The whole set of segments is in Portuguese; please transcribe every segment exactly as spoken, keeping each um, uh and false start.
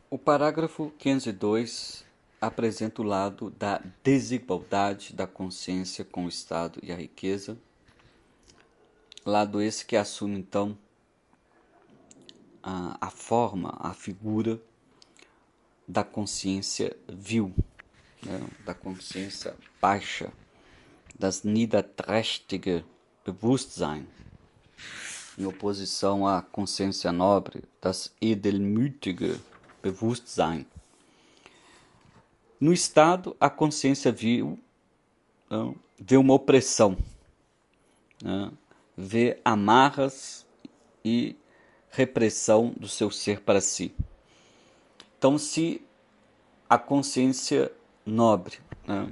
O parágrafo quinhentos e dois apresenta o lado da desigualdade da consciência com o Estado e a riqueza, lado esse que assume então a, a forma, a figura da consciência vil, né, da consciência baixa, das niederträchtige Bewusstsein, em oposição à consciência nobre, das edelmütige Bewusstsein. No Estado, a consciência vil não, vê uma opressão, né, vê amarras e repressão do seu ser para si. Então, se a consciência nobre, né,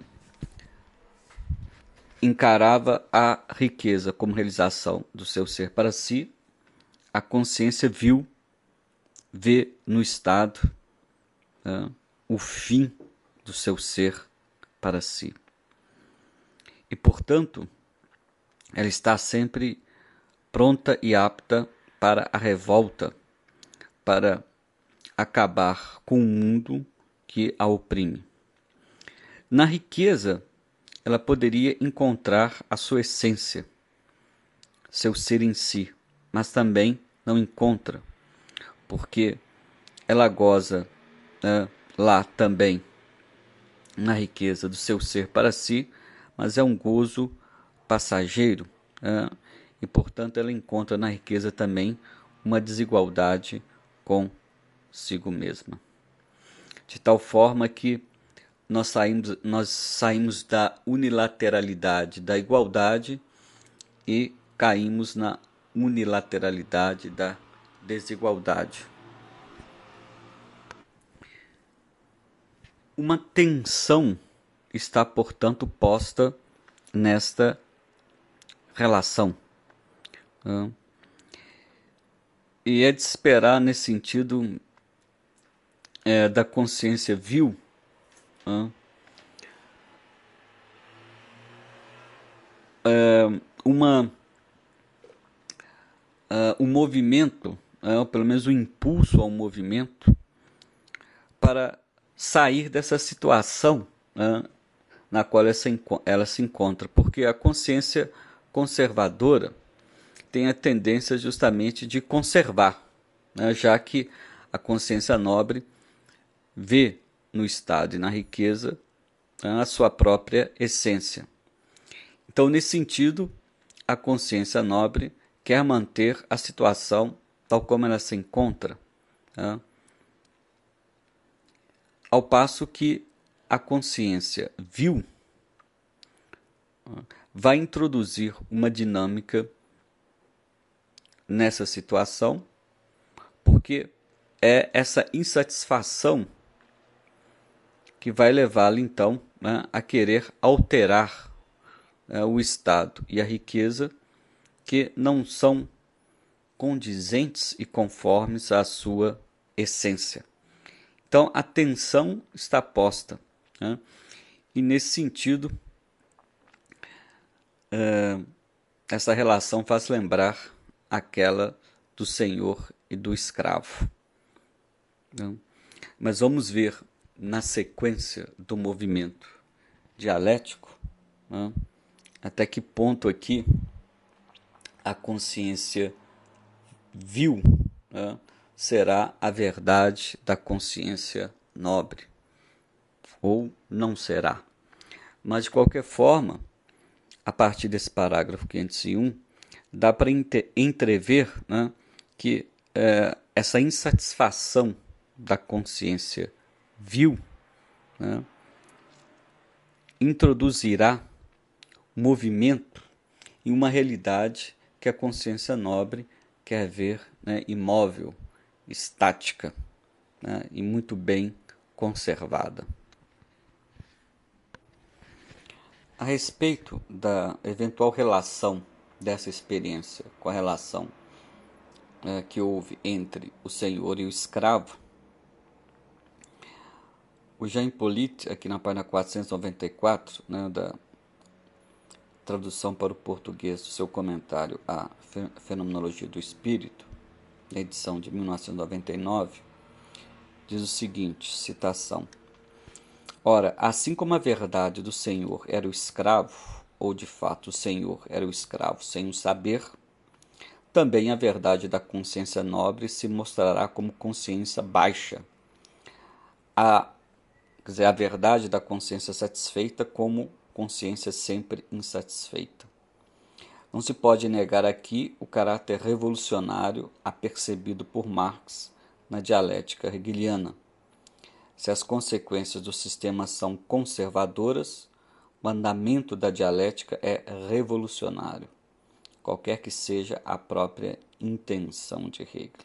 encarava a riqueza como realização do seu ser para si, a consciência vil vê no Estado, né, o fim do seu ser para si. E, portanto, ela está sempre pronta e apta para a revolta, para acabar com o mundo que a oprime. Na riqueza, ela poderia encontrar a sua essência, seu ser em si, mas também não encontra, porque ela goza, né, lá também, na riqueza do seu ser para si, mas é um gozo passageiro, né, e portanto ela encontra na riqueza também uma desigualdade consigo mesma. De tal forma que nós saímos, nós saímos da unilateralidade da igualdade e caímos na unilateralidade da desigualdade. Uma tensão está, portanto, posta nesta relação. Né? E é de esperar, nesse sentido, é, da consciência vil, né? é, uma, uh, um movimento, uh, ou pelo menos um impulso ao movimento, para sair dessa situação, né, na qual ela se, ela se encontra, porque a consciência conservadora tem a tendência justamente de conservar, né, já que a consciência nobre vê no Estado e na riqueza, né, a sua própria essência. Então, nesse sentido, a consciência nobre quer manter a situação tal como ela se encontra, né, ao passo que a consciência vil vai introduzir uma dinâmica nessa situação, porque é essa insatisfação que vai levá-lo então, né, a querer alterar, né, o Estado e a riqueza que não são condizentes e conformes à sua essência. Então a tensão está posta, né, e nesse sentido uh, essa relação faz lembrar aquela do senhor e do escravo. Né? Mas vamos ver na sequência do movimento dialético, né, até que ponto aqui a consciência vil, né, será a verdade da consciência nobre, ou não será. Mas, de qualquer forma, a partir desse parágrafo quinhentos e um, dá para entrever, né, que é, essa insatisfação da consciência vil, né, introduzirá movimento em uma realidade que a consciência nobre quer ver, né, imóvel, estática, né, e muito bem conservada. A respeito da eventual relação dessa experiência com a relação, né, que houve entre o senhor e o escravo, o Jean Hippolyte, aqui na página quatrocentos e noventa e quatro, né, da tradução para o português do seu comentário à Fenomenologia do Espírito, na edição de mil novecentos e noventa e nove, diz o seguinte, citação: ora, assim como a verdade do Senhor era o escravo, ou de fato o Senhor era o escravo sem o saber, também a verdade da consciência nobre se mostrará como consciência baixa, a, quer dizer, a verdade da consciência satisfeita como consciência sempre insatisfeita. Não se pode negar aqui o caráter revolucionário apercebido por Marx na dialética hegeliana. Se as consequências do sistema são conservadoras, o andamento da dialética é revolucionário, qualquer que seja a própria intenção de Hegel.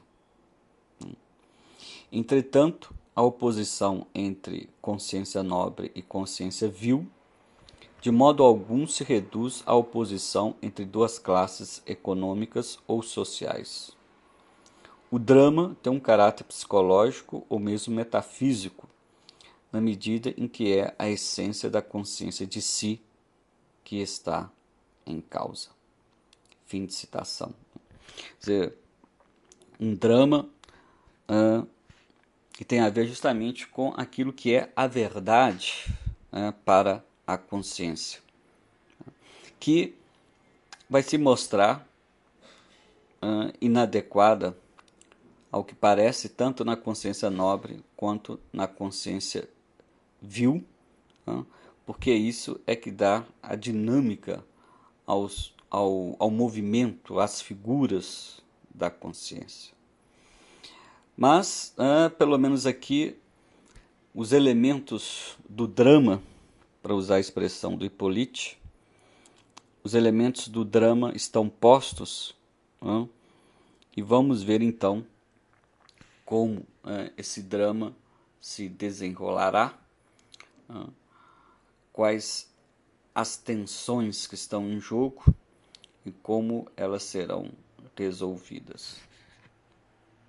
Entretanto, a oposição entre consciência nobre e consciência vil, de modo algum se reduz à oposição entre duas classes econômicas ou sociais. O drama tem um caráter psicológico ou mesmo metafísico, na medida em que é a essência da consciência de si que está em causa. Fim de citação. Quer dizer, um drama uh, que tem a ver justamente com aquilo que é a verdade uh, para a consciência, que vai se mostrar uh, inadequada ao que parece tanto na consciência nobre quanto na consciência vil, uh, porque isso é que dá a dinâmica aos, ao, ao movimento, às figuras da consciência. Mas, uh, pelo menos aqui, os elementos do drama, para usar a expressão do Hippolyte, os elementos do drama estão postos, uh, e vamos ver então como uh, esse drama se desenrolará, uh, quais as tensões que estão em jogo e como elas serão resolvidas.